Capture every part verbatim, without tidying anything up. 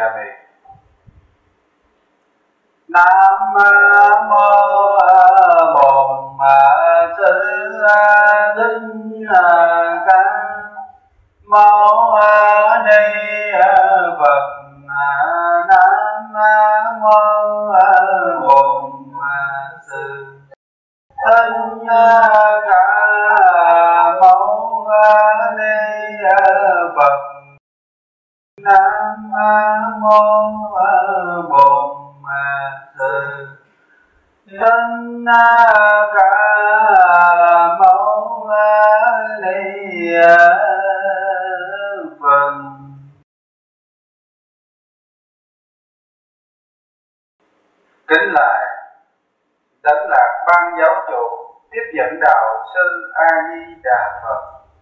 là miệng. Nam mô Bổn Sư Thích Ca Mâu Ni Phật. Nam mô Bổn Sư Thích Ca Mâu Ni Phật. Nam mô Bổn Sư Thích Ca Mâu Ni Phật. Kính lại Đấng Lạc Ban Giáo Chủ tiếp dẫn đạo sư A Di Đà Phật.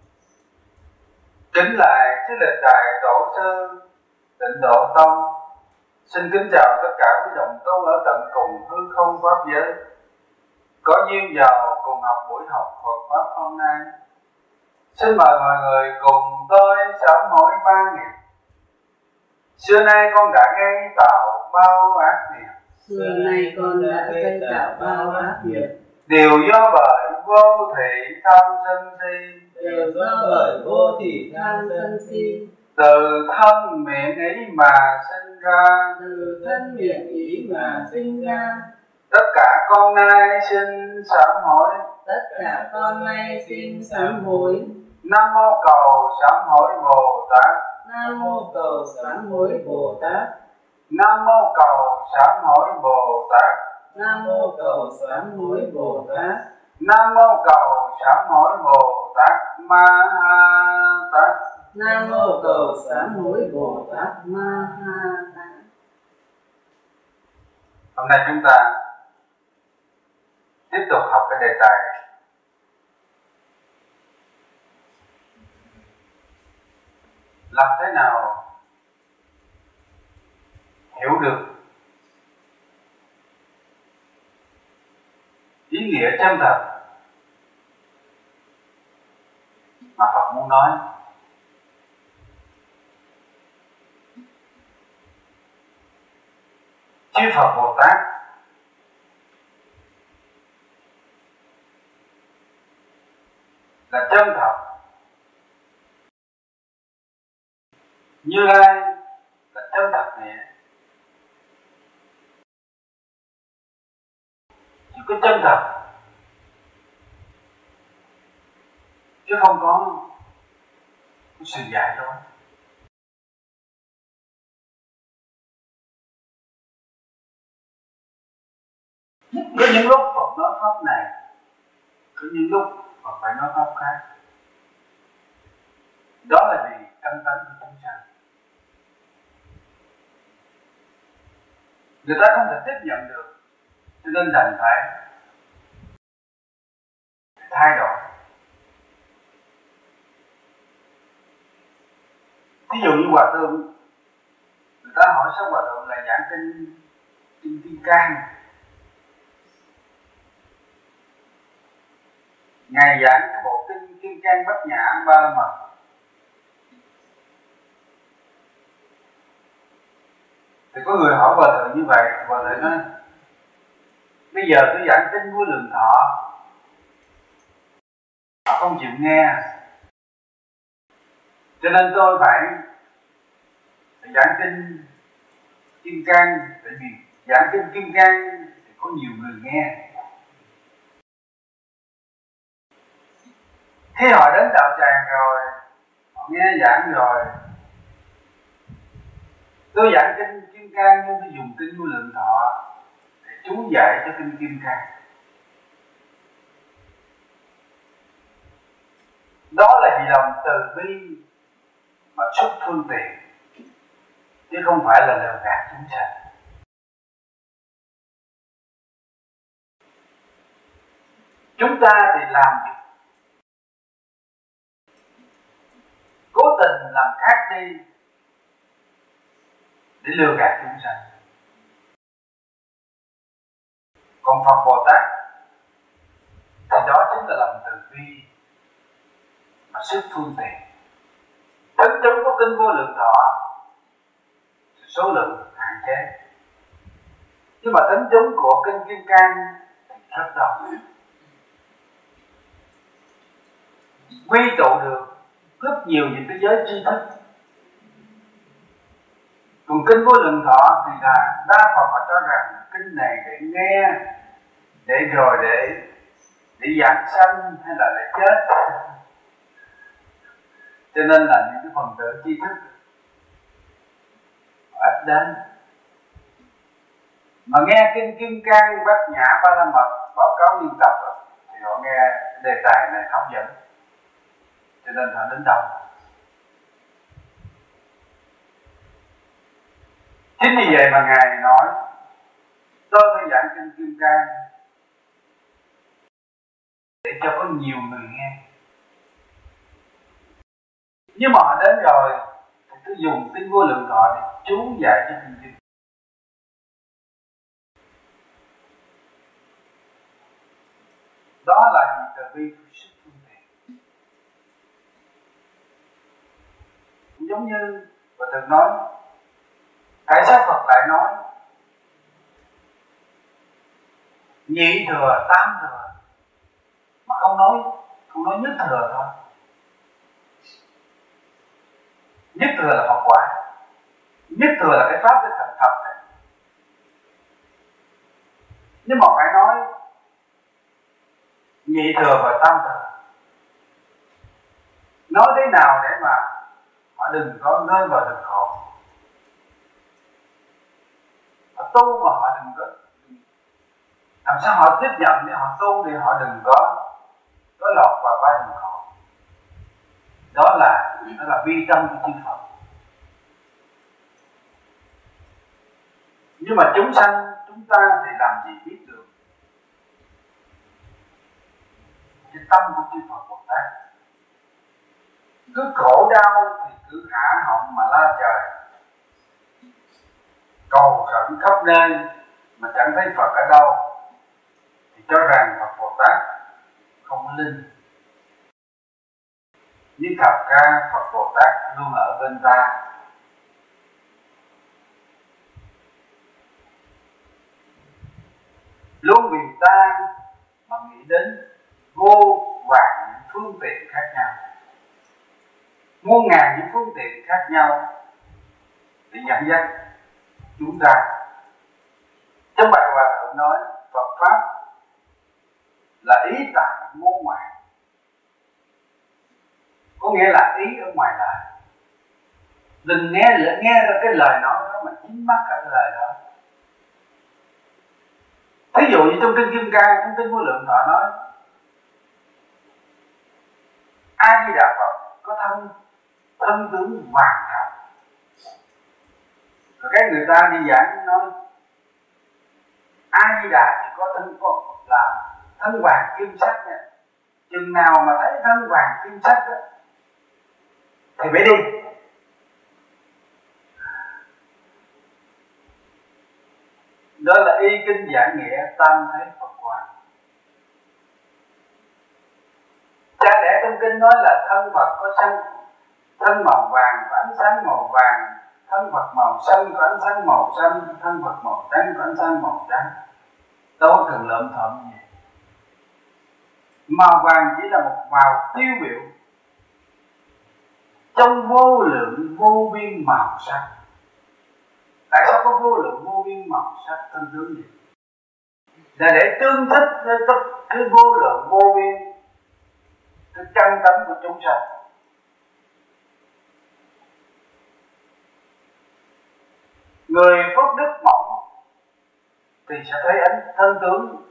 Kính lại Chư Lịch Đại Tổ sư Tịnh Độ Tông. Xin kính chào tất cả quý đồng tu ở tận cùng hư không pháp giới có duyên vào cùng học buổi học Phật pháp hôm nay. Xin mời mọi người cùng tôi sám hối ba nghiệp. Xưa nay con đã gây tạo bao ác nghiệp. Xưa nay con đã gây tạo bao ác nghiệp. Đều do bởi vô thị tham sân si. Đều do bởi vô thị tham sân si. Từ thân miệng ý mà sinh ra. Từ thân miệng ý mà sinh ra. Tất cả con nay xin sám hối. Tất cả con nay xin sám hối. Nam mô cầu sám hối Bồ Tát. Nam mô cầu sám hối Bồ Tát. Nam mô cầu sám hối Bồ Tát. Nam mô cầu sám hối Bồ Tát. Nam mô cầu sám hối Bồ Tát Ma Ha Tát. Nam mô cầu sám hối Bồ Tát Ma Ha Tát. Hôm nay chúng ta tiếp tục học cái đề tài làm thế nào hiểu được ý nghĩa chân thật mà Phật muốn nói. Chư Phật Bồ Tát là chân thật, Như Lai là chân thật nghĩa. Chỉ có chân thật chứ không có sự giải thôi. Có những lúc Phật nói pháp này, có những lúc Phật phải nói pháp khác. Đó là vì căn tánh của chúng sanh. Người ta không thể tiếp nhận được, cho nên đành phải thay đổi. Ví dụ như Hòa Thượng, người ta hỏi sao Hòa Thượng lại giảng kinh Kinh Kim Cang. Ngài giảng cái bộ kinh Kim Cang Bát Nhã Ba La Mật. Thì có người hỏi Hòa Thượng như vậy, Hòa Thượng nói bây giờ tôi giảng kinh Vô Lượng Thọ, họ không chịu nghe, cho nên tôi phải, phải giảng kinh Kim Cang. Tại vì giảng kinh Kim Cang thì có nhiều người nghe. Khi họ đến đạo tràng rồi, họ nghe giảng rồi, tôi giảng kinh Kim Cang nhưng tôi dùng kinh Vô Lượng Thọ để chú dạy cho kinh Kim Cang. Đó là vì lòng từ bi mà xuất phương tiện, chứ không phải là lừa gạt chúng sanh. Chúng ta thì làm việc cố tình làm khác đi để lừa gạt chúng sanh. Còn Phật Bồ Tát thì đó chính là lòng từ bi mà xuất phương tiện. Tấn chúng có kinh Vô Lượng Thọ số lượng hạn chế. Nhưng mà tính chúng của kinh Kim Cang thì rất đông, quy tụ được rất nhiều những cái giới tri thức. Còn kinh Vô Lượng Thọ thì là đa phần họ cho rằng kinh này để nghe, để rồi để để giảng sanh hay là để chết. Cho nên là những cái phần tử tri thức ít đến. Mà nghe kinh Kim Cang, Bát Nhã, Ba La Mật báo cáo liên tập thì họ nghe đề tài này hấp dẫn, cho nên họ đến đông. Chính vì vậy mà Ngài nói tôi phải giảng kinh Kim Cang để cho có nhiều người nghe. Nhưng mà họ đến rồi thì cứ dùng kinh Vô Lượng Thọ để chú giải cho kinh Kim. Đó là gì? Từ bi phương sức phương tiện. Giống như và từng nói, tại sao Phật lại nói nhị thừa, tam thừa mà không nói không nói nhất thừa thôi? Nhất thừa là Phật quả, nhất thừa là cái pháp để thành Phật này. Nhưng mà phải nói nhị thừa và tam thừa. Nói thế nào để mà họ đừng có rơi vào đường khổ, họ tu mà họ đừng có, làm sao họ tiếp nhận để họ tu, để họ đừng có có lọt vào ba đường khổ. Đó là đó là bi tâm của chư Phật. Nhưng mà chúng sanh chúng ta thì làm gì biết được cái tâm của chư Phật Bồ Tát. Cứ khổ đau thì cứ hạ họng mà la trời, cầu khẩn khắp nơi mà chẳng thấy Phật ở đâu, thì cho rằng Phật Bồ Tát không có linh. Như thật ra Phật Bồ Tát luôn ở bên ta. Luôn vì ta mà nghĩ đến vô vàn những phương tiện khác nhau, muôn ngàn những phương tiện khác nhau để dẫn dắt chúng ta. Trong bài Hòa Thượng nói Phật Pháp là ý tại muôn ngoại, có nghĩa là ý ở ngoài lời. Đừng nghe nghe ra cái lời nói đó mà dính mắc ở cái lời đó. Thí dụ như trong kinh Kim Cang, trong kinh Vô Lượng Thọ nói A Di Đà Phật có thân thân tướng vàng thạch. Rồi cái người ta đi giảng nói A Di Đà chỉ có thân có là thân vàng kim sắc nha. Chừng nào mà thấy thân vàng kim sắc đó thì phải đi. Đó là y kinh giảng nghĩa tam thế Phật Hoàng. Cha đẻ trong kinh nói là thân Phật có xanh, thân màu vàng có ánh sáng màu vàng, thân Phật màu xanh có ánh sáng màu xanh, thân Phật màu trắng có ánh sáng màu trắng. Đâu cần lượm thợm gì. Màu vàng chỉ là một màu tiêu biểu trong vô lượng vô biên màu sắc. Tại sao có vô lượng vô biên màu sắc thân tướng gì? Là để tương thích với tất cái vô lượng vô biên cái căn tánh của chúng sanh. Người phước đức mỏng thì sẽ thấy ánh thân tướng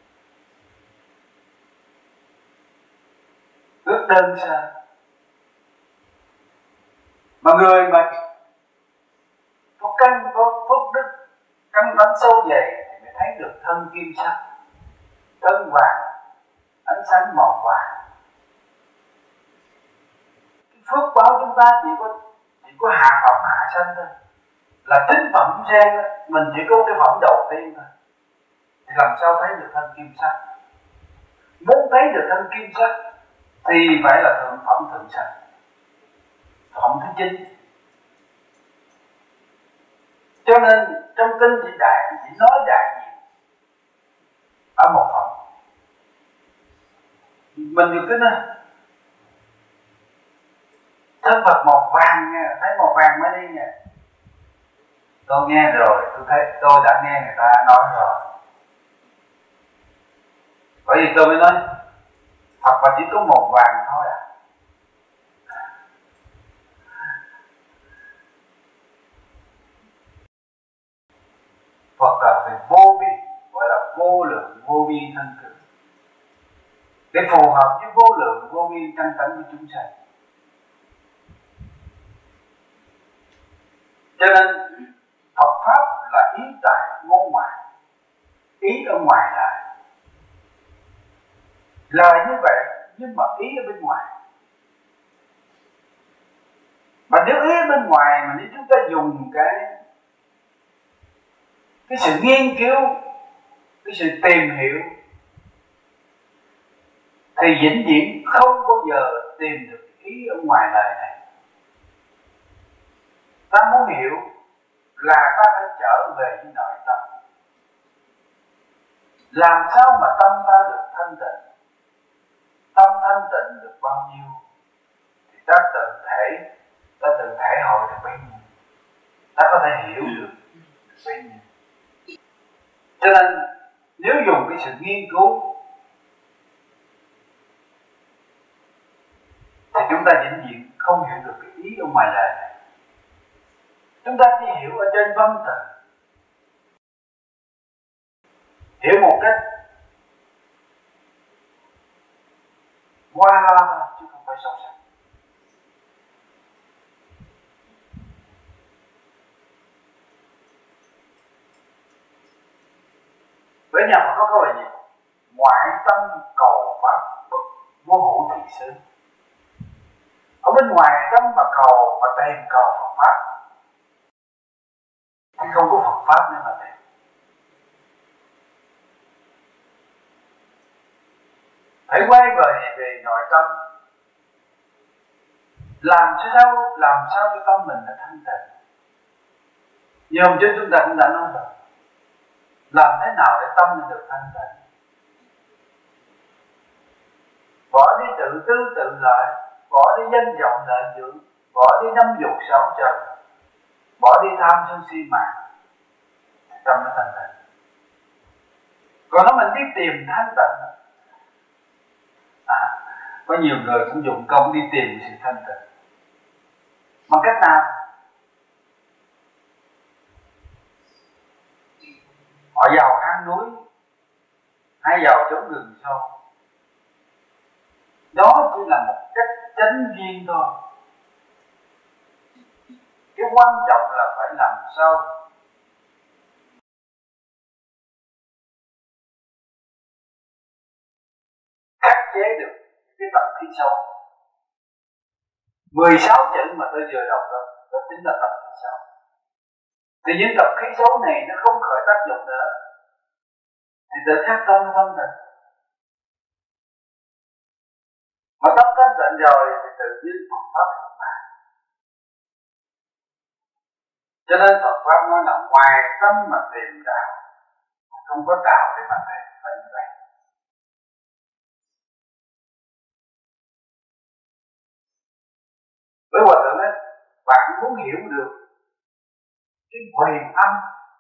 rất đơn sơ, mà người mà có căn có phước đức căn tánh sâu dày thì mới thấy được thân kim sắc, thân vàng, ánh sáng màu vàng. Phước báo chúng ta chỉ có chỉ có hạ phẩm hạ sanh thôi, là tính phẩm sen đó, mình chỉ có cái phẩm đầu tiên thôi, thì làm sao thấy được thân kim sắc? Muốn thấy được thân kim sắc thì phải là thượng phẩm thượng sanh, phẩm thứ chín. Cho nên trong kinh chỉ đại chỉ nói đại nhiều ở một phẩm. Mình được cái nói thân Phật màu vàng nha, thấy màu vàng mới đi nha. Tôi nghe rồi, tôi thấy tôi đã nghe người ta nói rồi. Bởi vì tôi mới nói Phật mà chỉ có màu vàng thôi à. Phật là về vô biên, gọi là vô lượng vô biên thân cực, để phù hợp với vô lượng vô biên căn tánh của chúng sanh. Cho nên Phật pháp là ý tại ngôn ngoại, ý ở ngoài là lời như vậy, nhưng mà ý ở bên ngoài. Mà nếu ý ở bên ngoài mà nếu chúng ta dùng cái cái sự nghiên cứu, cái sự tìm hiểu, thì vĩnh viễn không bao giờ tìm được ý ở ngoài lời này. Ta muốn hiểu là ta phải trở về với nội tâm. Làm sao mà tâm ta được thanh tịnh? Tâm thanh tịnh được bao nhiêu thì ta tự thể, ta tự thể hội được bấy nhiêu, ta có thể hiểu được bấy nhiêu. Cho nên nếu dùng cái sự nghiên cứu thì chúng ta vĩnh viễn không hiểu được cái ý ở ngoài lời này. Chúng ta chỉ hiểu ở trên văn tự, hiểu một cách qua loa chứ không phải sâu sắc. Với nhà Phật có câu là gì? Ngoại tâm cầu pháp bất vô hữu thị xứ. Ở bên ngoài tâm mà cầu, mà tìm cầu Phật pháp thì không có Phật pháp nên mà tìm. Phải quay về về nội tâm. Làm sao làm sao cho tâm mình nó thanh tịnh. Như hôm trước chúng ta cũng đã nói rồi, làm thế nào để tâm mình được thanh tịnh? Bỏ đi tự tư tự lợi, bỏ đi danh vọng lợi dưỡng, bỏ đi năm dục sáu trần, bỏ đi tham sân si mạng, tâm nó thanh tịnh. Còn nếu mình đi tìm thanh tịnh, à, có nhiều người cũng dùng công đi tìm sự thanh tịnh. Bằng cách nào? Họ vào hang núi hay vào chỗ rừng sâu, đó chỉ là một cách chánh duyên thôi. Cái quan trọng là phải làm sao khắc chế được cái tập khí xấu. Mười sáu chữ mà tôi vừa đọc đó, đó chính là tập khí xấu. Thì những tập khí xấu này nó không khởi tác dụng nữa, thì tự khắc tâm nó thanh tịnh. Mà tâm thanh tịnh rồi thì tự nhiên Phật pháp không bàn. Cho nên Phật pháp nói là ngoài tâm mà tìm đạo, không có đạo để mà tìm, phải như vậy. Với Hòa Thượng ấy, bạn muốn hiểu được cái huyền âm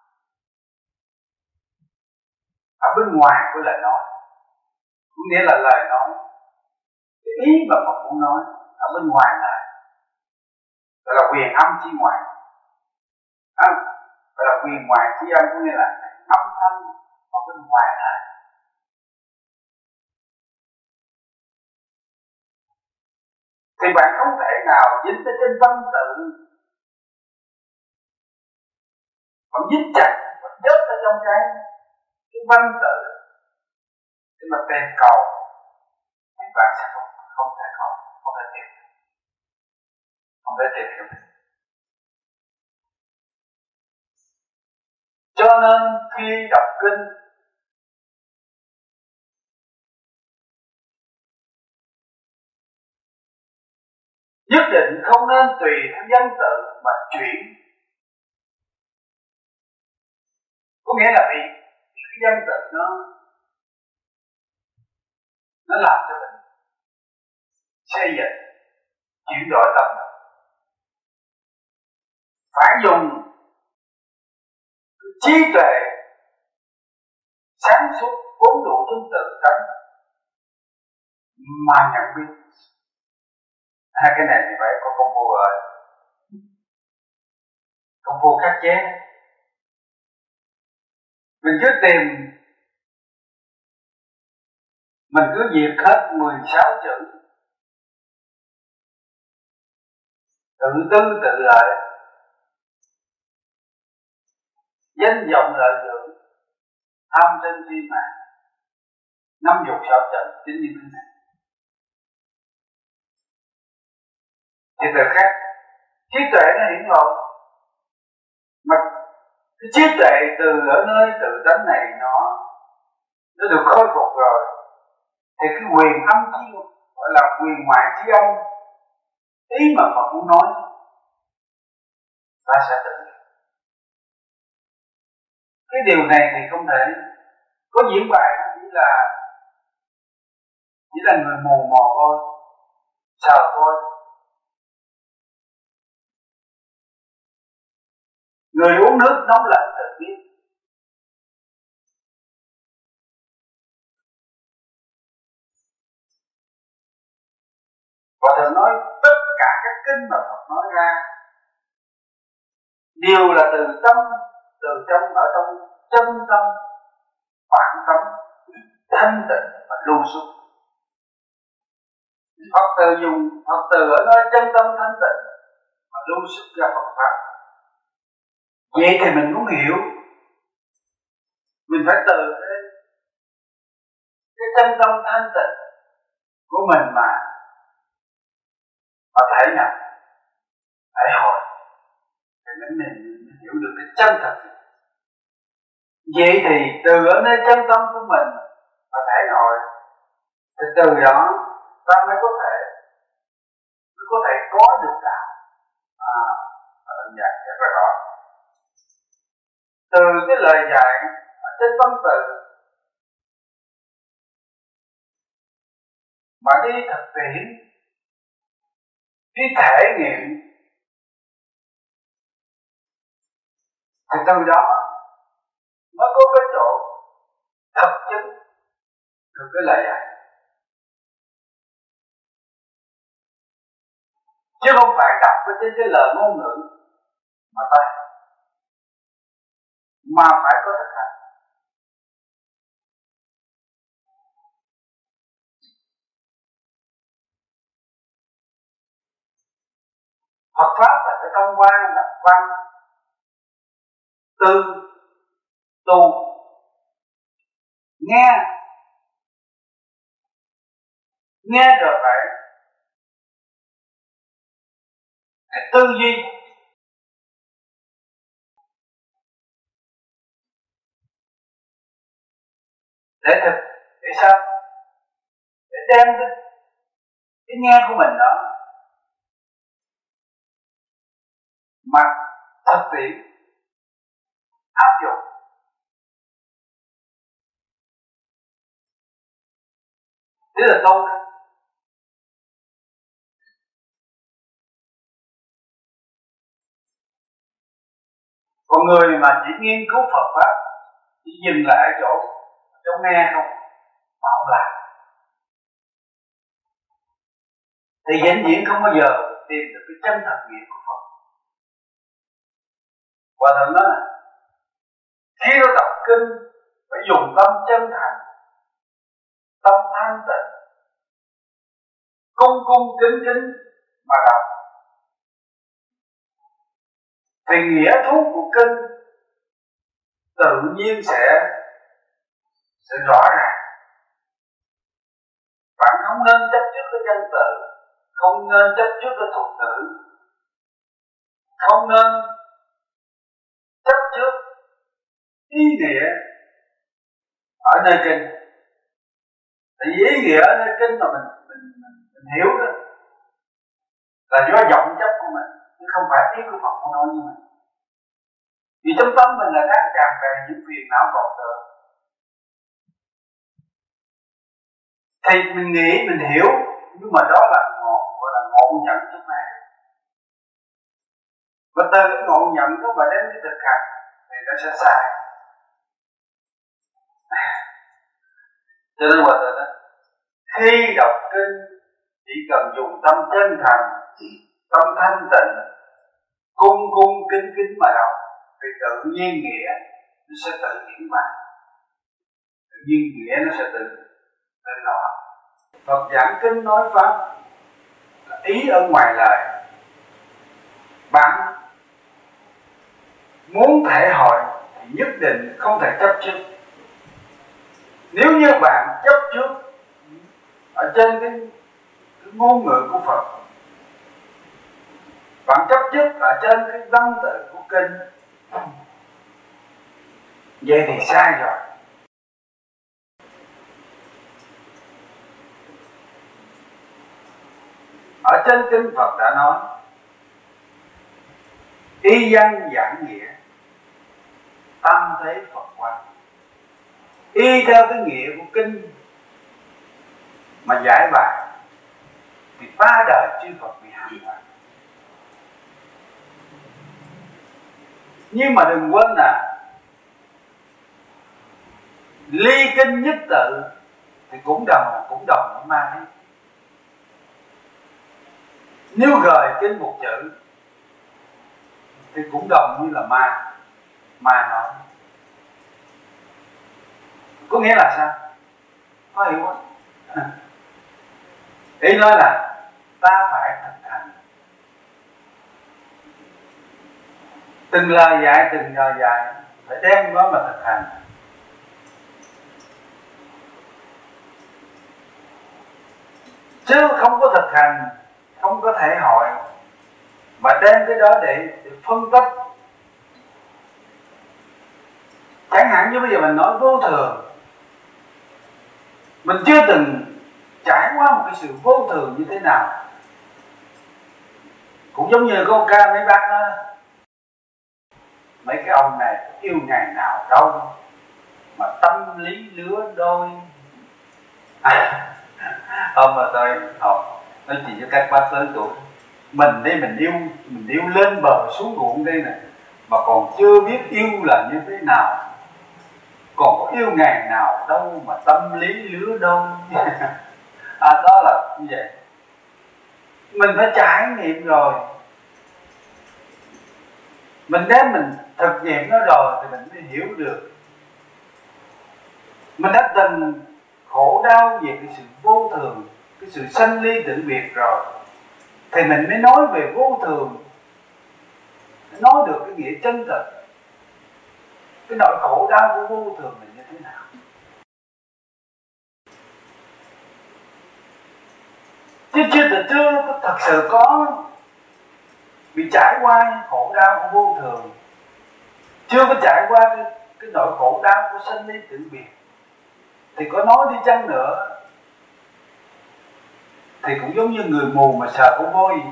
ở bên ngoài của lời nói, cũng nghĩa là lời nói, cái ý mà Phật muốn nói ở bên ngoài này, gọi là huyền âm chi ngoài, à, gọi là huyền ngoài chi âm, cũng nghĩa là âm thanh ở bên ngoài này. Thì bạn không thể nào dính tới trên văn tự, bạn dính chặt, bạn chết ở trong cái cái văn tự để mà tìm cầu, thì bạn sẽ không không thể có, không thể tìm, không thể tìm hiểu. Cho nên khi đọc kinh nhất định không nên tùy theo danh tự mà chuyển Có nghĩa là vì cái danh tự nó nó làm cho mình xây dựng, chuyển đổi tâm thần. Phải dùng trí tuệ sáng suốt vốn đủ trong tự tánh mà nhận biết. Hai cái này thì phải có công phu rồi, công phu khắc chế. Mình cứ tìm, mình cứ diệt hết mười sáu chữ tự tư tự lợi, danh vọng lợi dưỡng, tham sân si mạng, năm dục sở trận, chính như thế này. Thì từ khác trí tuệ nó hiển lộ, mà cái trí tuệ từ ở nơi tự tánh này nó nó được khôi phục rồi, thì cái quyền âm chi, gọi là quyền ngoại chi âm, ý mà Phật muốn nói ta sẽ tự. Cái điều này thì không thể có diễn bài, chỉ là chỉ là người mù mò thôi, sờ thôi. Người uống nước nóng lạnh tự biết. Và thường nói tất cả các kinh mà Phật nói ra đều là từ tâm, từ trong ở trong chân tâm, bản tâm, thanh tịnh và lưu xuất. Phật từ dùng Phật từ ở nơi chân tâm thanh tịnh và lưu xuất ra Phật pháp. Vậy thì mình muốn hiểu, mình phải từ cái, cái chân tâm thanh tịnh của mình mà mà thể nhập, thể hội, thì mình, mình hiểu được cái chân thật. Vậy thì từ ở nơi chân tâm của mình mà thể hội, thì từ đó ta mới có thể mới có thể có được đạo. À, đơn giản rất là rõ. Từ cái lời dạy ở trên văn tự mà đi thực tiễn, đi thể nghiệm, thì từ đó mới có cái chỗ thực chứng được cái lời dạy. Chứ không phải đọc với trên cái lời ngôn ngữ mà ta, mà phải có thực hành. Phật pháp là phải thông qua lập văn, tư, tu, nghe, nghe rồi phải tư duy, để thực, để sao? Để đem cái, cái nghe của mình đó mà thực tiễn, áp dụng. Thế là tu đấy. Còn người mà chỉ nghiên cứu Phật pháp, chỉ dừng lại ở chỗ chỗ nghe không, mà không làm, thì vĩnh viễn không bao giờ tìm được cái chân thật nghĩa của Phật. Hòa thượng nói là khi tôi đọc kinh phải dùng tâm chân thành, tâm thanh tịnh, cung cung kính kính mà đọc, thì nghĩa thú của kinh tự nhiên sẽ sẽ rõ ràng. Bạn không nên chấp trước cái danh tự, không nên chấp trước cái thuật ngữ, không nên chấp trước ý nghĩa ở nơi kinh. Tại vì ý nghĩa ở nơi kinh mà mình mình, mình, mình hiểu đó là do vọng chấp của mình, chứ không phải ý của Phật muốn nói như mình. Vì trong tâm mình là đang tràn đầy những phiền não vọng tưởng, thì mình nghĩ mình hiểu, nhưng mà đó là ngộ, gọi là ngộ nhận trong này. Và từ cái ngộ nhận đó mà đến cái thực hành thì nó sẽ sai. Cho nên Hòa Thượng nói, khi đọc kinh chỉ cần dùng tâm chân thành, tâm thanh tịnh, cung cung kính kính mà đọc, thì tự nhiên nghĩa nó sẽ tự hiển bày, tự nhiên nghĩa nó sẽ tự tự rõ. Phật giảng kinh nói pháp là ý ở ngoài lời. Bạn muốn thể hội thì nhất định không thể chấp trước. Nếu như bạn chấp trước ở trên cái, cái ngôn ngữ của Phật, bạn chấp trước ở trên cái văn tự của kinh, vậy thì sai rồi. Ở trên kinh Phật đã nói y văn giảng nghĩa, tâm thế Phật quan. Y theo cái nghĩa của kinh mà giải bài thì ba đời chư Phật bị hạn phạt. Nhưng mà đừng quên là ly kinh nhất tự thì cũng đồng cũng đồng với ma hết. Nếu gời kinh một chữ thì cũng đồng như là ma ma nói. Có nghĩa là sao? Có hiểu không? Ý nói là ta phải thực hành. Từng lời dạy, từng lời dạy phải đem nó mà thực hành. Chứ không có thực hành, không có thể hội mà đem cái đó để, để phân tích. Chẳng hạn như bây giờ mình nói vô thường, mình chưa từng trải qua một cái sự vô thường như thế nào. Cũng giống như câu ca mấy bác đó, mấy cái ông này yêu ngày nào đâu mà tâm lý lứa đôi. À, hôm mà tôi học nói chuyện với các bác lớn tuổi, mình đây mình yêu mình yêu lên bờ xuống ruộng đây nè, mà còn chưa biết yêu là như thế nào, còn có yêu ngày nào đâu mà tâm lý lứa đôi. À, đó là như vậy. Mình phải trải nghiệm rồi, mình đem mình thực nghiệm nó rồi thì mình mới hiểu được. Mình đã từng khổ đau về cái sự vô thường, cái sự sanh ly tử biệt rồi, thì mình mới nói về vô thường, nói được cái nghĩa chân thực, cái nỗi khổ đau của vô thường là như thế nào. Chứ chưa từ chưa thật sự có bị trải qua những khổ đau của vô thường, chưa có trải qua cái, cái nỗi khổ đau của sanh ly tử biệt, thì có nói đi chăng nữa thì cũng giống như người mù mà sờ con voi.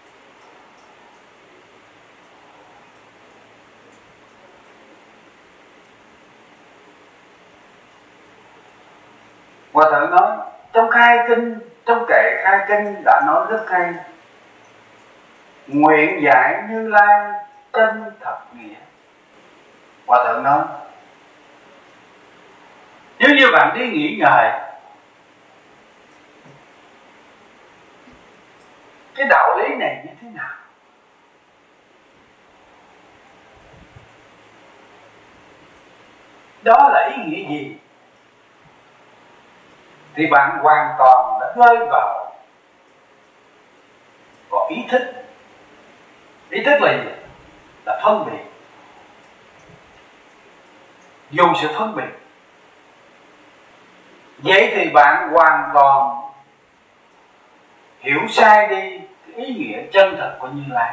Hòa Thượng nói trong khai kinh, trong kệ khai kinh đã nói rất hay: nguyện giải Như Lai chân thật nghĩa. Hòa Thượng nói nếu như bạn đi nghĩ ngợi cái đạo lý này như thế nào, đó là ý nghĩa gì, thì bạn hoàn toàn đã rơi vào vào ý thức. Ý thức là gì? Là phân biệt, dùng sự phân biệt. Vậy thì bạn hoàn toàn hiểu sai đi cái ý nghĩa chân thật của Như Lai.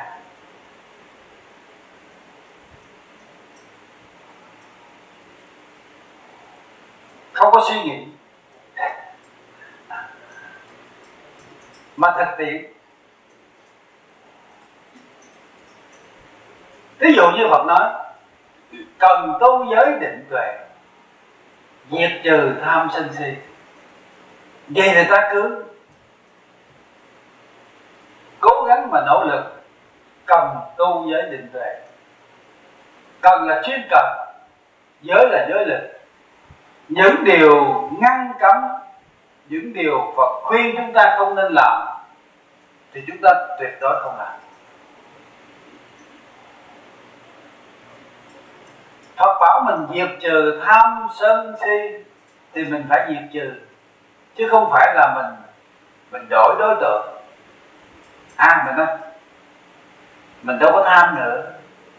Không có suy nghĩ mà thực tiễn. Ví dụ như Phật nói cần tu giới định tuệ, diệt trừ tham sân si. Vậy người ta cứ cố gắng mà nỗ lực. Cần tu giới định tuệ. Cần là chuyên cần, giới là giới lực. Những điều ngăn cấm, những điều Phật khuyên chúng ta không nên làm thì chúng ta tuyệt đối không làm. Phật bảo mình diệt trừ tham sân si thì mình phải diệt trừ, chứ không phải là mình mình đổi đối tượng. À mình nói mình đâu có tham nữa.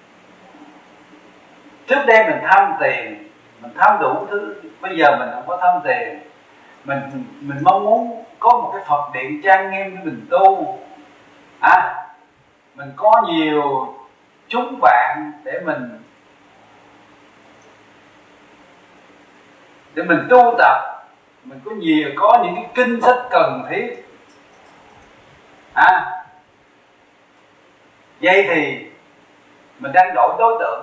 Trước đây mình tham tiền, mình tham đủ thứ. Bây giờ mình không có tham tiền. Mình mình mong muốn có một cái Phật điện trang nghiêm để mình tu. À, mình có nhiều chúng bạn để mình để mình tu tập. Mình có nhiều có những cái kinh sách cần thiết. À, vậy thì mình đang đổi đối tượng.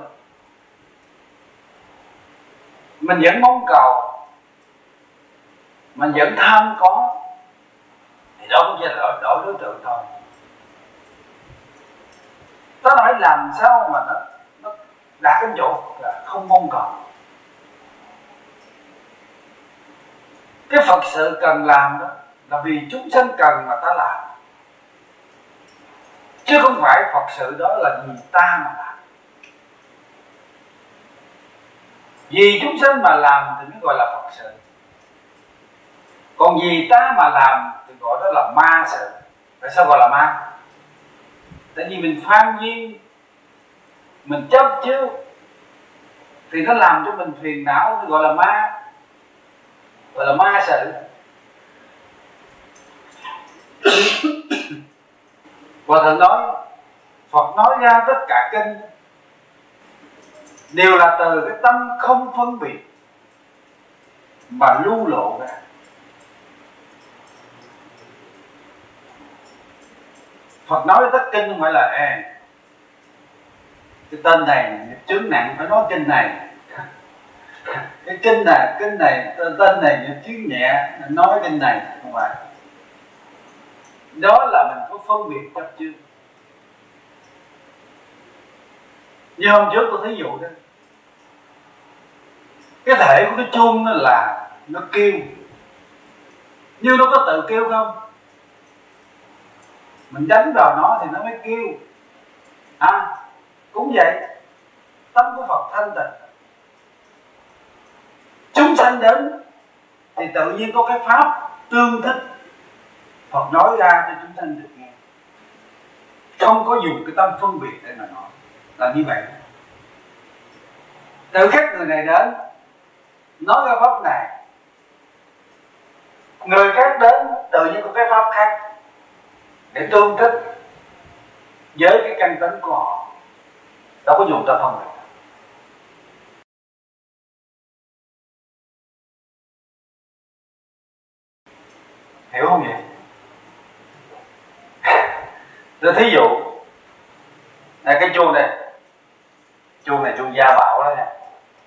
Mình vẫn mong cầu, mình vẫn tham có, thì đó cũng chỉ là đổi, đổi đối tượng thôi. Ta nói làm sao mà nó, nó đạt đến chỗ là không mong cầu. Cái Phật sự cần làm đó là vì chúng sanh cần mà ta làm, chứ không phải Phật sự đó là vì ta mà làm. Vì chúng sanh mà làm thì mới gọi là Phật sự. Còn vì ta mà làm thì gọi đó là ma sự. Tại sao gọi là ma? Tại vì mình phan duyên, mình chấp chiếu, thì nó làm cho mình phiền não, thì gọi là ma, gọi là ma sự. Và Thượng nói, Phật nói ra tất cả kinh đều là từ cái tâm không phân biệt mà lưu lộ ra. Phật nói tất kinh không phải là à, cái tên này nghiệp chướng nặng phải nói kinh này, cái kinh này kinh này tên này nghiệp chướng nhẹ nói kinh này, không phải. Đó là mình có phân biệt chấp chưa. Như hôm trước tôi thí dụ đó, cái thể của cái chuông nó là nó kêu, nhưng nó có tự kêu không? Mình đánh vào nó thì nó mới kêu. À, cũng vậy, tâm của Phật thanh tịnh, chúng sanh đến thì tự nhiên có cái pháp tương thích, Phật nói ra cho chúng sanh được nghe, không có dùng cái tâm phân biệt để mà nói. Là như vậy. Tự khắc người này đến nói cái pháp này, người khác đến tự nhiên có cái pháp khác để tương thích với cái căn tính của họ, đâu có dùng tâm phân biệt. Hiểu không vậy? Tôi thí dụ là cái chuông này, chuông này chuông gia bảo đó nha.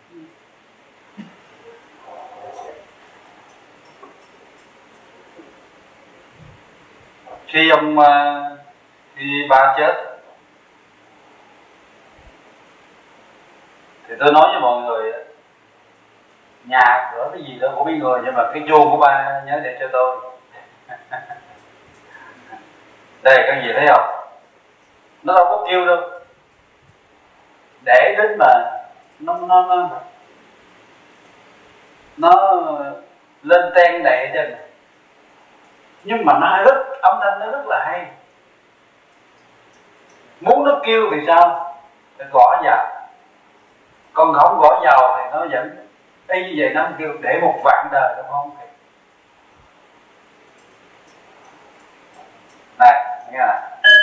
Khi ông khi ba chết thì tôi nói với mọi người, nhà cửa cái gì đó của mấy người, nhưng mà cái chuông của ba nhớ để cho tôi. Đây cái gì thấy không? Nó đâu có kêu đâu, để đến mà nó nó nó nó lên ten đậy trên, nhưng mà nó rất âm thanh, nó rất là hay. Muốn nó kêu thì sao? Phải gõ vào, còn không gõ vào thì nó vẫn y như vậy, nó không kêu. Để một vạn đời nó không kêu. Này nghe nè,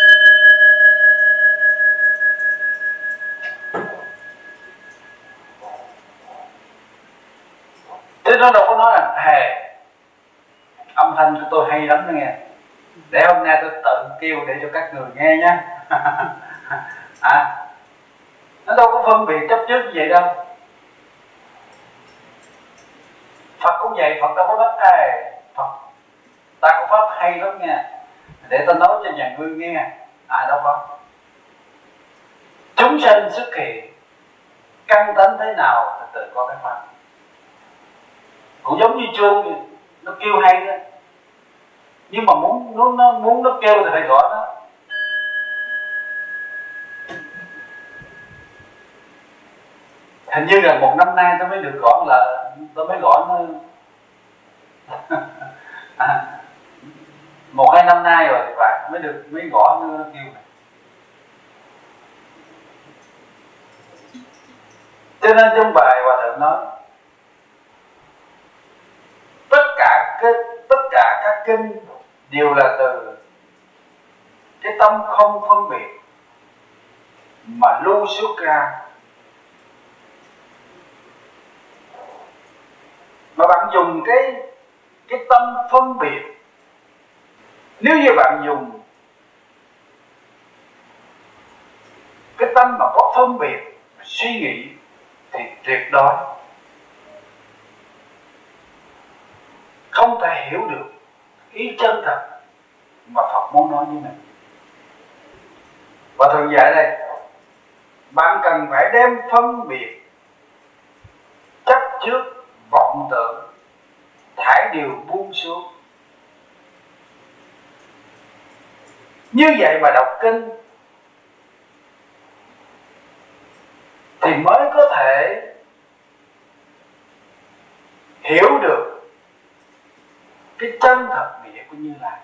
thế nó đâu có nói là hề âm thanh của tôi hay lắm đó nghe, để hôm nay tôi tự kêu để cho các người nghe nhé. À, Nó đâu có phân biệt chấp trước như vậy đâu. Phật cũng vậy, Phật đâu có nói ê Phật ta có pháp hay lắm nha, để ta nói cho nhà ngươi nghe. À đâu có. Chúng sanh xuất hiện căn tánh thế nào thì tự có cái pháp. Cũng giống như chuông, nó kêu hay đó, nhưng mà muốn nó, nó muốn nó kêu thì phải gọi nó. Hình như là một năm nay tôi mới được gọi là tôi mới gọi nó à, một hai năm nay rồi thì phải mới được mới gọi nó kêu này. Cho nên trong bài Hòa Thượng nói tất cả cái tất cả các kinh đều là từ cái tâm không phân biệt mà lưu xuất ra. Mà bạn dùng cái cái tâm phân biệt, nếu như bạn dùng cái tâm mà có phân biệt suy nghĩ thì tuyệt đối không thể hiểu được ý chân thật mà Phật muốn nói với mình. Và thường dạy đây, bạn cần phải đem phân biệt chấp trước vọng tưởng thải điều buông xuống. Như vậy mà đọc kinh thì mới có thể hiểu được cái chân thật nghĩa của Như Lai.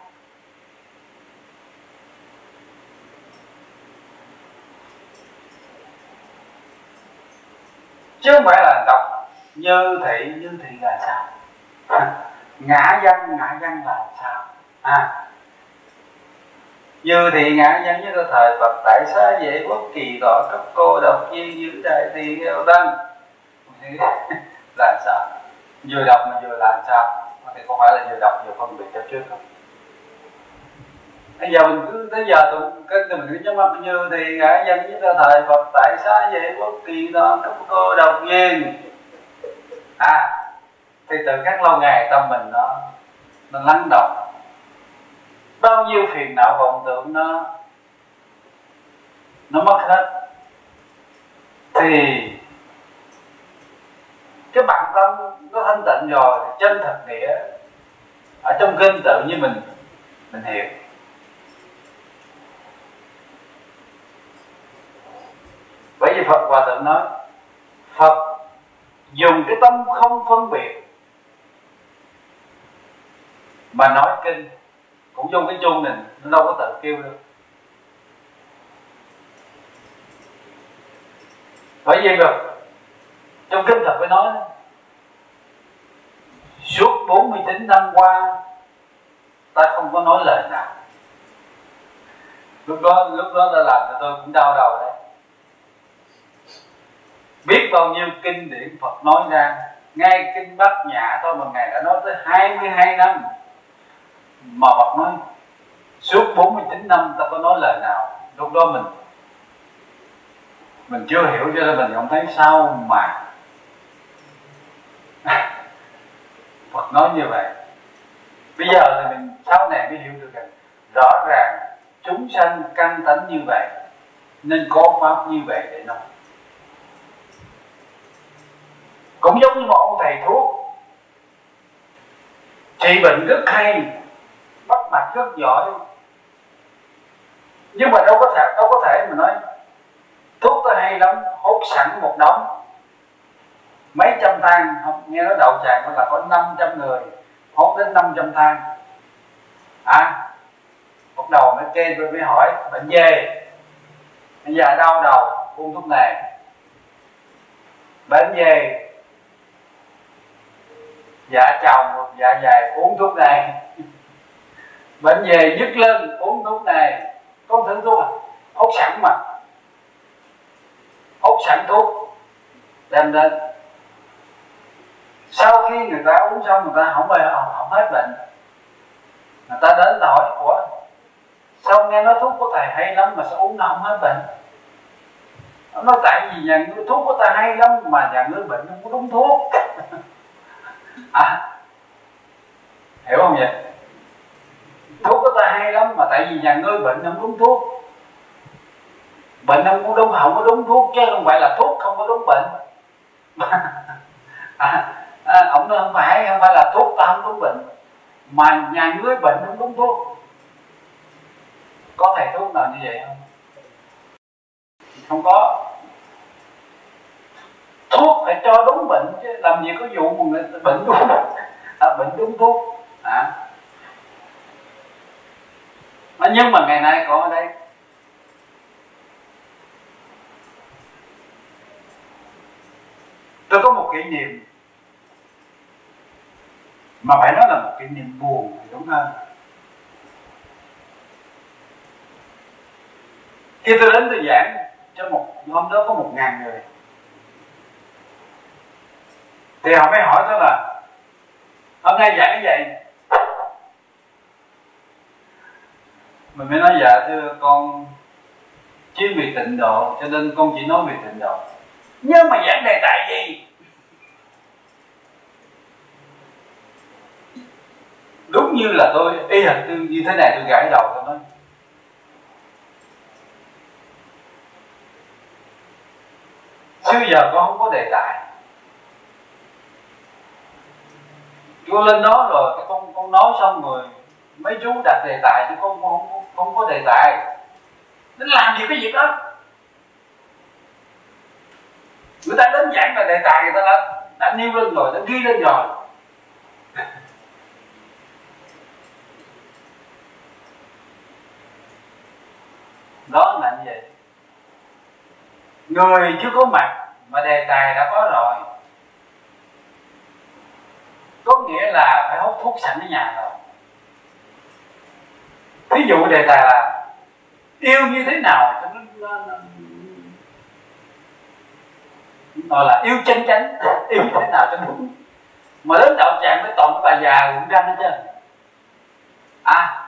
Chứ không phải là đọc như thị như thị là sao, ngã văn ngã văn là sao. À, như thị ngã văn với thời Phật tại sao dễ bất kỳ gọi cấp cô độc chi giữ đại thì theo tăng là sao? Vừa đọc mà vừa làm sao? Thì không phải là vừa đọc vừa phân biệt cho trước không? Bây giờ mình cứ tới giờ tụi cái mình cứ nhắm mắt như thì ngã văn với thời Phật tại sao dễ bất kỳ đó cấp cô độc nhiên. À, thì từ các lâu ngày tâm mình nó nó lắng động, bao nhiêu phiền não vọng tưởng nó nó mất hết, thì cái bản tâm nó thanh tịnh rồi thì chân thật nghĩa ở trong kinh tự như mình mình hiểu. Bởi vì Phật Hòa Thượng nói Phật dùng cái tâm không phân biệt mà nói kinh, cũng dùng cái chuông này nó đâu có tự kêu được. Bởi vì rồi trong kinh Phật mới nói suốt bốn mươi chín năm qua ta không có nói lời nào. Lúc đó lúc đó đã làm cho tôi cũng đau đầu đấy. Biết bao nhiêu kinh điển Phật nói ra, ngay kinh Bát Nhã thôi mà Ngài đã nói tới hai mươi hai năm. Mà Phật nói suốt bốn mươi chín năm ta có nói lời nào. Lúc đó mình Mình chưa hiểu cho nên mình không thấy sao mà Phật nói như vậy. Bây giờ thì mình sau này mới hiểu được rằng rõ ràng chúng sanh căn tánh như vậy nên có pháp như vậy để nói. Cũng giống như một ông thầy thuốc trị bệnh rất hay, bắt mạch rất giỏi, nhưng mà đâu có thể đâu có thể mà nói thuốc ta hay lắm, hốt sẵn một đống mấy trăm thang. Không, nghe nói đậu tràng là có năm trăm người, hốt đến năm trăm thang. À, bắt đầu mới kê tôi mới hỏi bệnh gì, bây giờ đau đầu uống thuốc này, bệnh gì dạ chồng dạ dày uống thuốc này, bệnh về nhức lưng uống thuốc này. Con thử thuốc à? Hốt sẵn mà, hốt sẵn thuốc đem đến. Sau khi người ta uống xong người ta không bao giờ không hết bệnh, người ta đến hỏi ủa sao nghe nói thuốc của thầy hay lắm mà sao uống nó không hết bệnh. Ông nói tại vì nhà ngươi thuốc của ta hay lắm mà nhà ngươi bệnh không có đúng thuốc. À, hiểu không vậy? Thuốc của ta hay lắm mà tại vì nhà ngươi bệnh không đúng thuốc. Bệnh không có đúng, không có đúng thuốc chứ không phải là thuốc không có đúng bệnh. À, à, ông nói không phải, không phải là thuốc ta không đúng bệnh, mà nhà ngươi bệnh không đúng thuốc. Có thầy thuốc nào như vậy không? Không có. Thuốc phải cho đúng bệnh chứ làm gì có vụ mà người ta bệnh đúng à, bệnh đúng thuốc. À. Nhưng mà ngày nay còn ở đây tôi có một kỷ niệm mà phải nói là một kỷ niệm buồn thì đúng hơn. Khi tôi đến tôi giảng cho một hôm đó có một ngàn người, thì họ mới hỏi tôi là hôm nay giảng cái gì? Mình mới nói dạ thưa con chuyên về tịnh độ cho nên con chỉ nói về tịnh độ. Nhưng mà giảng đề tài gì? Đúng như là tôi y hệt tư như thế này, tôi gãi đầu tôi nói xưa giờ con không có đề tài. Con lên đó rồi con con nói xong rồi mấy chú đặt đề tài chứ con không, không, không có đề tài. Đến làm gì cái việc đó? Người ta đến giảng là đề tài người ta đã, đã nêu lên rồi, đã ghi lên rồi. Đó là như vậy. Người chưa có mặt mà đề tài đã có rồi, có nghĩa là phải hút thuốc sẵn ở nhà rồi. Ví dụ đề tài là yêu như thế nào cho nó, nó, nó gọi là yêu chân chánh, yêu như thế nào cho đúng. Mà đến đạo tràng mới toàn bà già cũng răng hết trơn. À,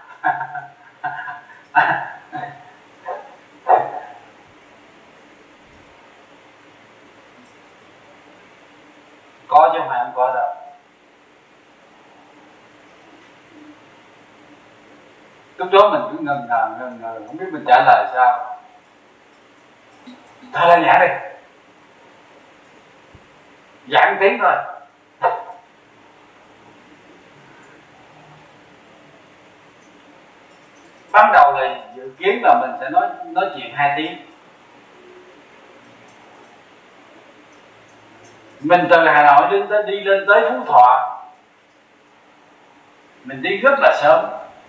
à. Có chứ không phải không có đâu. Lúc đó mình cứ ngần ngờ ngần ngờ không biết mình trả lời sao. Thôi lên giảng đi, giảng tiếng thôi. Ban đầu là dự kiến là mình sẽ nói nói chuyện hai tiếng. Mình từ Hà Nội đi, tới, đi lên tới Phú Thọ, mình đi rất là sớm,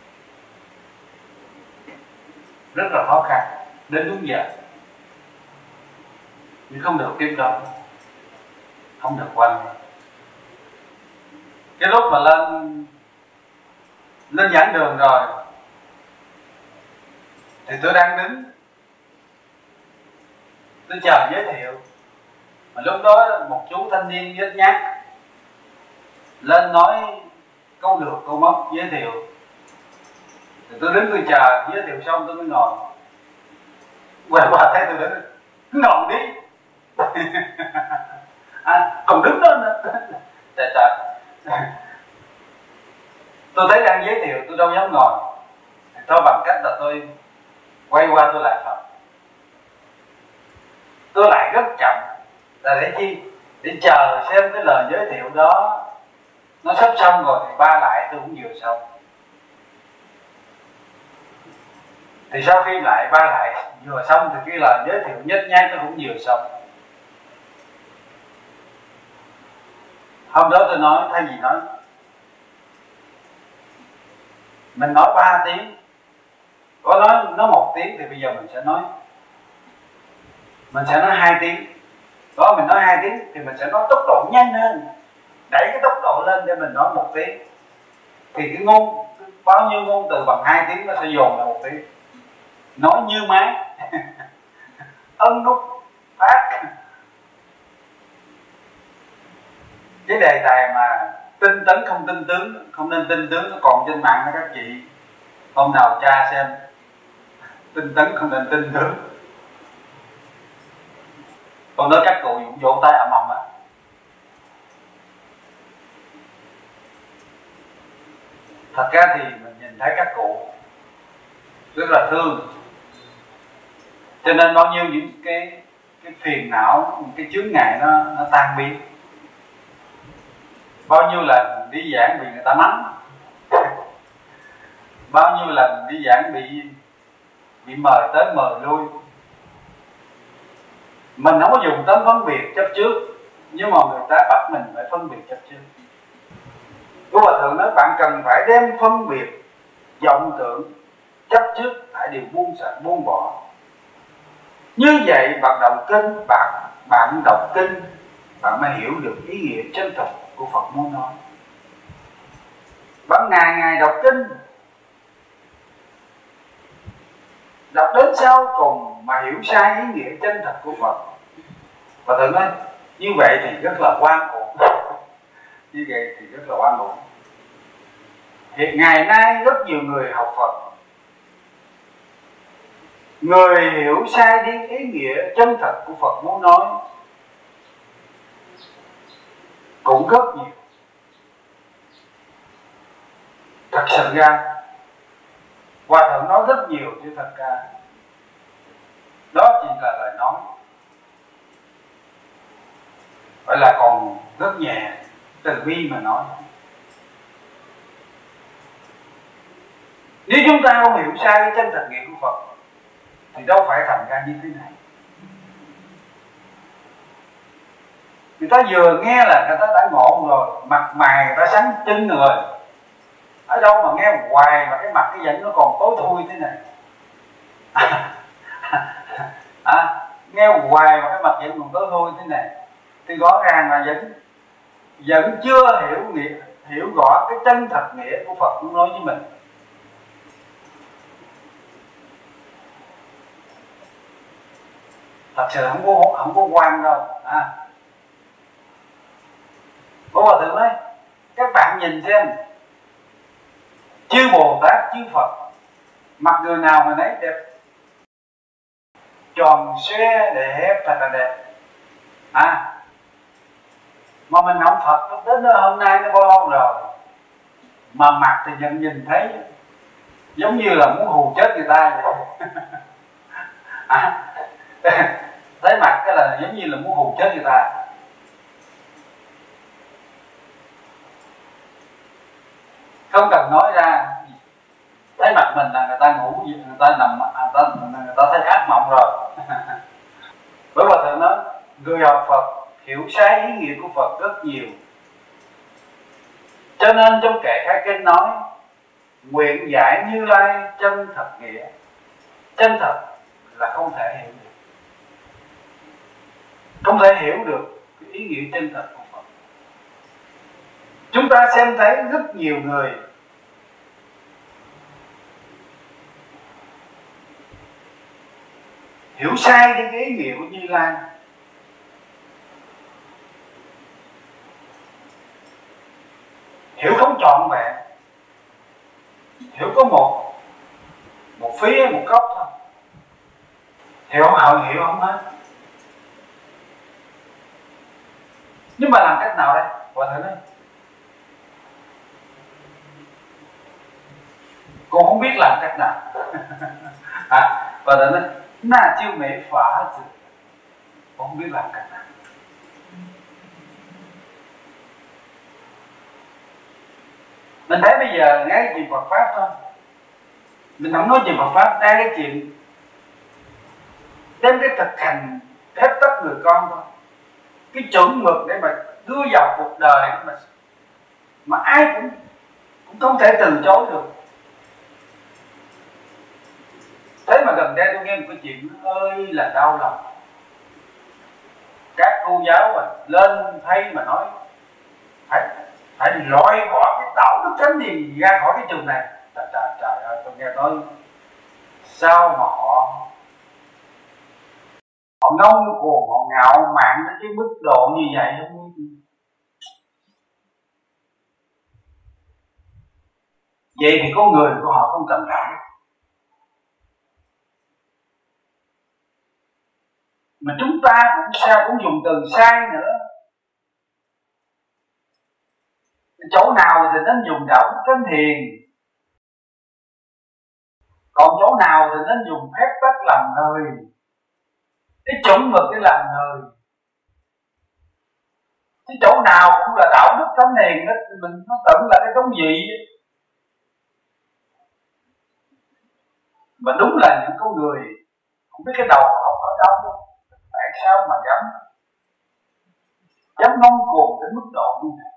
rất là khó khăn, đến đúng giờ, nhưng không được tiếp đón, không được quanh. Cái lúc mà lên lên giảng đường rồi thì tôi đang đứng, tôi chờ giới thiệu. Mà lúc đó một chú thanh niên nhếch nhác lên nói câu được câu mất giới thiệu, thì tôi đứng tôi chờ giới thiệu xong tôi mới ngồi. Quay qua thấy tôi đứng ngồi đi. À, còn đứng đó nữa. Trời trời. Tôi thấy đang giới thiệu tôi đâu dám ngồi, thì thôi bằng cách là tôi quay qua tôi lại Phật. Tôi lại rất chậm là để chi? Để chờ xem cái lời giới thiệu đó nó sắp xong rồi thì ba lại tôi cũng vừa xong. Thì sau khi lại ba lại vừa xong thì cái lời giới thiệu nhất nhát nó cũng vừa xong. Hôm đó tôi nói thay vì nói mình nói ba tiếng, có nói nói một tiếng thì bây giờ mình sẽ nói mình sẽ nói hai tiếng. Đó, mình nói hai tiếng thì mình sẽ nói tốc độ nhanh hơn, đẩy cái tốc độ lên để mình nói một tiếng. Thì cái ngôn bao nhiêu ngôn từ bằng hai tiếng nó sẽ dồn lại một tiếng. Nói như máy ấn nút phát. Cái đề tài mà tinh tấn không tinh tướng, không nên tinh tướng, nó còn trên mạng đó các chị. Hôm nào tra xem tinh tấn không nên tinh tướng. Còn nói các cụ cũng vỗ tay ầm ầm á. Thật ra thì mình nhìn thấy các cụ rất là thương, cho nên bao nhiêu những cái cái phiền não, những cái chướng ngại nó nó tan biến. Bao nhiêu lần đi giảng bị người ta mắng, bao nhiêu lần đi giảng bị bị mời tới mời lui. Mình không có dùng tấm phân biệt chấp trước, nhưng mà người ta bắt mình phải phân biệt chấp trước. Đức Hòa Thượng nói bạn cần phải đem phân biệt, vọng tưởng, chấp trước phải đều buông xả, buông bỏ. Như vậy bạn đọc kinh, bạn bạn đọc kinh, bạn mới hiểu được ý nghĩa chân thật của Phật muốn nói. Bạn ngày ngày đọc kinh, đọc đến sau cùng mà hiểu sai ý nghĩa chân thật của Phật. Và Thượng nói như vậy thì rất là oan uổng. Như vậy thì rất là oan uổng. Hiện ngày nay rất nhiều người học Phật, người hiểu sai đi ý nghĩa chân thật của Phật muốn nói cũng rất nhiều. Thật sự ra Hòa Thượng nói rất nhiều chứ thật ra đó chỉ là lời nói, phải là còn rất nhẹ, từ bi mà nói. Nếu chúng ta không hiểu sai cái chân thật nghĩa của Phật thì đâu phải thành ra như thế này. Người ta vừa nghe là người ta đã ngộ rồi, mặt mày người ta sáng trưng rồi. Ở đâu mà nghe hoài mà cái mặt cái vẫn nó còn tối thui thế này. À, nghe hoài mà cái mặt vẫn còn tối thui thế này thì rõ ràng là vẫn vẫn chưa hiểu nghĩa, hiểu rõ cái chân thật nghĩa của Phật muốn nói với mình. Thật sự không có không có quan đâu. À, Bố Hòa Thượng nói các bạn nhìn xem, chư Bồ Tát, chư Phật, mặt người nào mà nấy đẹp, tròn xoe đẹp, thật là đẹp. À, mà mình không Phật đến hôm nay nó bao lâu rồi, mà mặt thì nhận nhìn thấy giống như là muốn hù chết người ta vậy. À, thấy mặt cái là giống như là muốn hù chết người ta. Không cần nói ra, thấy mặt mình là người ta ngủ, người ta nằm, người ta, người ta thấy ác mộng rồi. Bởi Hòa Thượng nói người học Phật hiểu sai ý nghĩa của Phật rất nhiều, cho nên trong kệ khai kinh nói nguyện giải Như Lai chân thật nghĩa. Chân thật là không thể hiểu được, không thể hiểu được cái ý nghĩa chân thật của Phật. Chúng ta xem thấy rất nhiều người hiểu sai đi cái ý nghĩa của Như Lai. Hiểu không trọn vẹn, hiểu có một một phía, một góc thôi. Hiểu không hiểu không hết. Nhưng mà làm cách nào đây? Hòa Thượng nói cô không biết làm cách nào. À, Hòa Thượng nói na chiêu mễ phá chứ, cô không biết làm cách nào. Mình thấy bây giờ ngay cái chuyện Phật Pháp thôi, mình không nói chuyện Phật Pháp, đang cái chuyện đem cái thực hành hết tất người con thôi, cái chuẩn mực để mà đưa vào cuộc đời mà, mà ai cũng cũng không thể từ chối được. Thế mà gần đây tôi nghe một cái chuyện ơi là đau lòng. Các cô giáo mà lên thay mà nói phải phải loại bỏ cái đạo đức thánh gì ra khỏi cái trường này. Trời trời trời ơi, tôi nghe nói sao mà họ họ ngông cuồng, họ ngạo mạn đến cái mức độ như vậy không biết. Vậy thì con người của họ không cần đạo đức. Mà chúng ta cũng sao cũng dùng từ sai nữa. Chỗ nào thì nên dùng đạo đức chánh hiền, còn chỗ nào thì nên dùng phép tắc làm người, cái chuẩn mực để làm người. Cái chỗ nào cũng là đạo đức chánh hiền, mình nó tưởng là cái giống gì. Mà đúng là những con người không biết cái đầu óc ở đâu, tại sao mà dám dám ngông cuồng đến mức độ như này.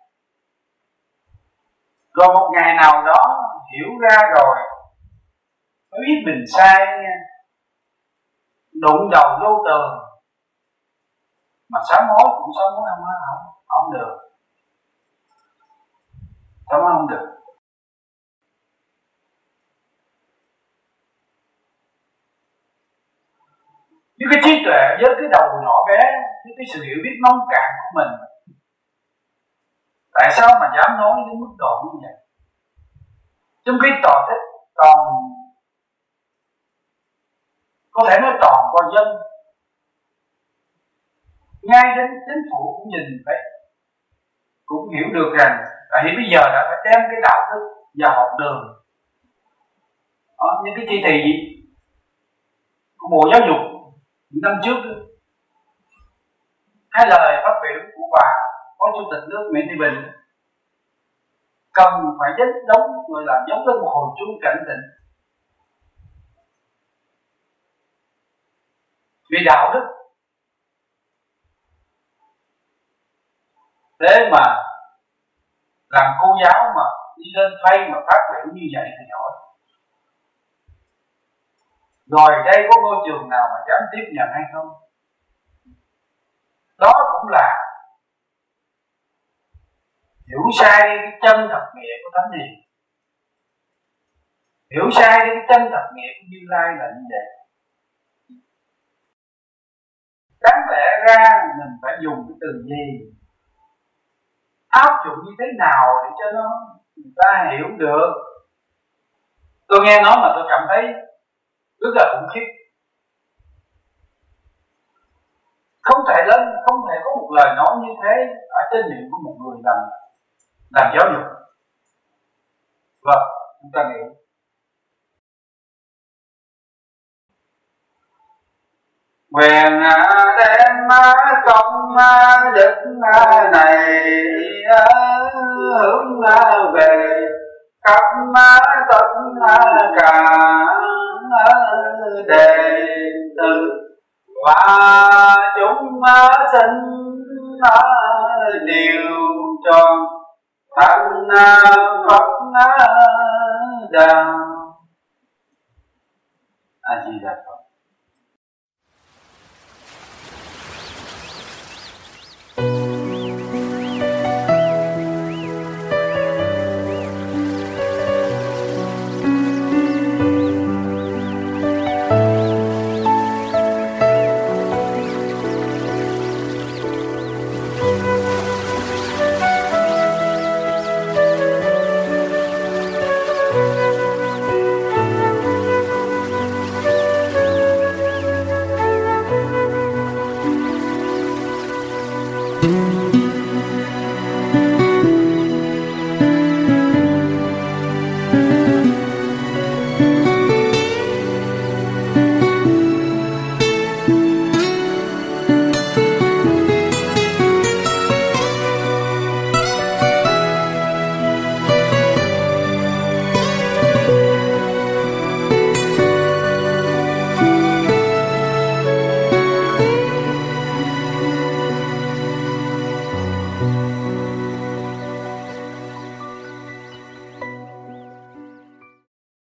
Rồi một ngày nào đó hiểu ra rồi mới biết mình sai nha, đụng đầu vô tường mà sám hối cũng sám hối không không không được, sám hối không được. Với cái trí tuệ, với cái đầu nhỏ bé, với cái sự hiểu biết nông cạn của mình, tại sao mà dám nói đến mức độ như vậy? Trong khi toàn thích toàn có thể nói toàn qua dân, ngay đến chính phủ cũng nhìn thấy, cũng hiểu được rằng tại vì bây giờ đã phải đem cái đạo đức vào học đường. Đó, những cái chỉ thị của Bộ Giáo dục những năm trước, hai lời phát biểu của bà Phó Chủ tịch nước Nguyễn Thị Bình cần phải đến đóng người làm giống lên một hồi chuông cảnh tỉnh. Vì đạo đức thế mà làm cô giáo mà đi lên phay mà phát biểu như vậy thì hỏi, rồi đây có ngôi trường nào mà dám tiếp nhận hay không? Đó cũng là hiểu sai cái chân thật nghĩa của Thánh Hiền, hiểu sai cái chân thật nghĩa của Như Lai là như vậy. Đáng lẽ ra mình phải dùng cái từ gì, áp dụng như thế nào để cho nó người ta hiểu được. Tôi nghe nói mà tôi cảm thấy rất là khủng khiếp. Không thể lên, không thể có một lời nói như thế ở trên miệng của một người làm làm giáo dục. Vâng, chúng ta hiểu. Quyền đem công đức này hướng về khắp tất cả đệ tử và chúng sinh đều tròn thành Phật đạo.